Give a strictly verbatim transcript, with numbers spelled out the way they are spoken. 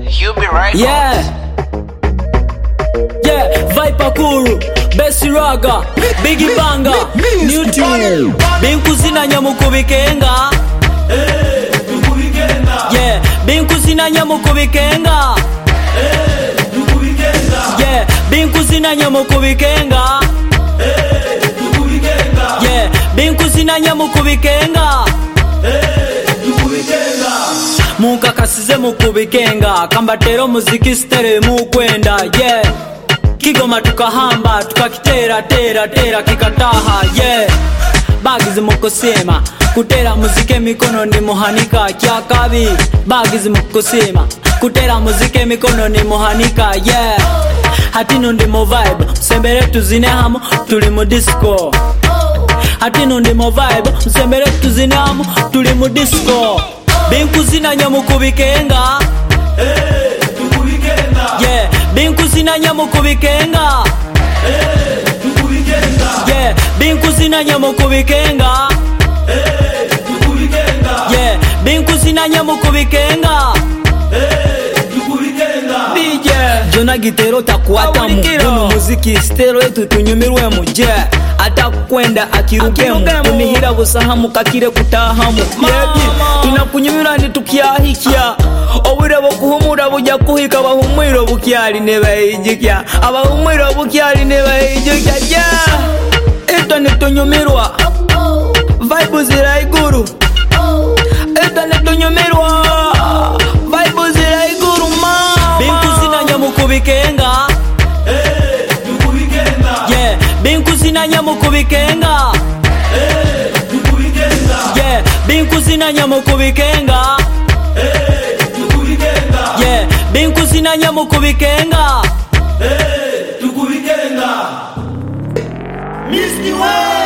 You be right. Yeah. Yeah, Viper Kuru, Bessie Raga, Biggie Banga, New Tune. Binkuzina nyamukubikenga. Eh, tukubikenga. Yeah, binkuzina nyamukubikenga. Eh, tukubikenga. Yeah, binkuzina nyamukubikenga. Eh, tukubikenga. Yeah, binkuzina nyamukubikenga. Eh, tukubikenga. Mukakasize mukubikenga, kambatero muziki stere mukwenda. Yeah, Kigoma tukahamba, tukakitera tera tera kikataha. Yeah, bagizi mukosema, kutera muzike mikono ni muhanika. Kya kabi, bagizi mukosema, kutera muzike mikono ni muhanika. Yeah, hatino ndi mo vibe, msembere tuzine hamo, tuli mu disco. Hatino ndi mo vibe, msembere tuzine hamo, tuli mu disco. Binkuzina nyamukubikenga. Eh, tukubikenga. Yeah, binkuzina nyamukubikenga. Eh, tukubikenga. Yeah, binkuzina nyamukubikenga. Eh, tukubikenga. Yeah, binkuzina nyamukubikenga. Eh, tukubikenga. D J Jona gitero takuatamu, Jona muziki stero yetu tunyumirwe mu. Yeah, atakwenda akirugemu, tunihira busahamu kakire kutahamu. Yebi tunakunyumira ndi tukiyahikia, obure bokuhumura bujya kuhika bahumwiro bukyali ne bayijikya, abahumwiro bukyali ne bayijikya. Yeah, internet tunyumirwa, vibe zira iguru. Internet tunyumirwa, vibe zira iguru ma. Binkuzina nyamukubikenga. Eh, tukubikenga. Yeah, binkuzina nyamukubikenga. Eh, tukubikenga. Yeah, binkuzina nyamukubikenga. Eh, tukubikenga. Yeah, binkuzina nyamukubikenga. Eh, tukubikenga. Miski Way.